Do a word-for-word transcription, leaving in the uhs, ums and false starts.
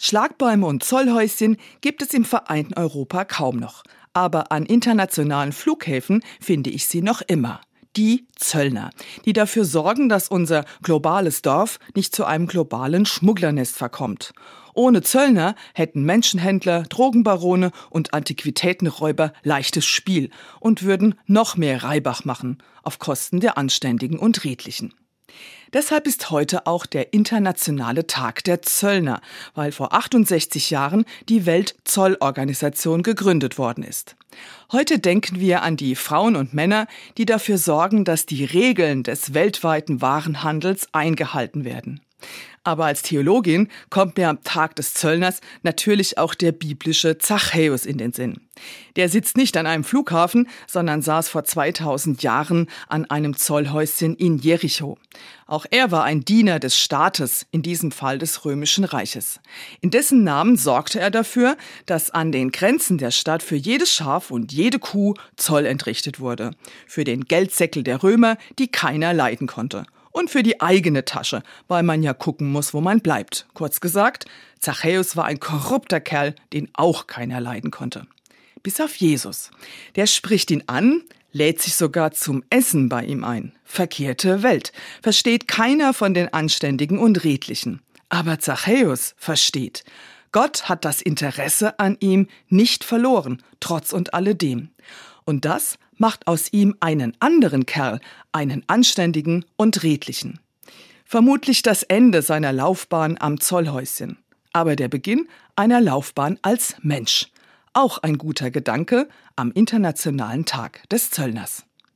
Schlagbäume und Zollhäuschen gibt es im vereinten Europa kaum noch. Aber an internationalen Flughäfen finde ich sie noch immer. Die Zöllner, die dafür sorgen, dass unser globales Dorf nicht zu einem globalen Schmugglernest verkommt. Ohne Zöllner hätten Menschenhändler, Drogenbarone und Antiquitätenräuber leichtes Spiel und würden noch mehr Reibach machen, auf Kosten der Anständigen und Redlichen. Deshalb ist heute auch der internationale Tag der Zöllner, weil vor achtundsechzig Jahren die Weltzollorganisation gegründet worden ist. Heute denken wir an die Frauen und Männer, die dafür sorgen, dass die Regeln des weltweiten Warenhandels eingehalten werden. Aber als Theologin kommt mir am Tag des Zöllners natürlich auch der biblische Zachäus in den Sinn. Der sitzt nicht an einem Flughafen, sondern saß vor zweitausend Jahren an einem Zollhäuschen in Jericho. Auch er war ein Diener des Staates, in diesem Fall des Römischen Reiches. In dessen Namen sorgte er dafür, dass an den Grenzen der Stadt für jedes Schaf und jede Kuh Zoll entrichtet wurde. Für den Geldsäckel der Römer, die keiner leiden konnte. Und für die eigene Tasche, weil man ja gucken muss, wo man bleibt. Kurz gesagt, Zachäus war ein korrupter Kerl, den auch keiner leiden konnte. Bis auf Jesus. Der spricht ihn an, lädt sich sogar zum Essen bei ihm ein. Verkehrte Welt. Versteht keiner von den Anständigen und Redlichen. Aber Zachäus versteht. Gott hat das Interesse an ihm nicht verloren, trotz und alledem. Und das macht aus ihm einen anderen Kerl, einen Anständigen und Redlichen. Vermutlich das Ende seiner Laufbahn am Zollhäuschen, aber der Beginn einer Laufbahn als Mensch. Auch ein guter Gedanke am Internationalen Tag des Zöllners.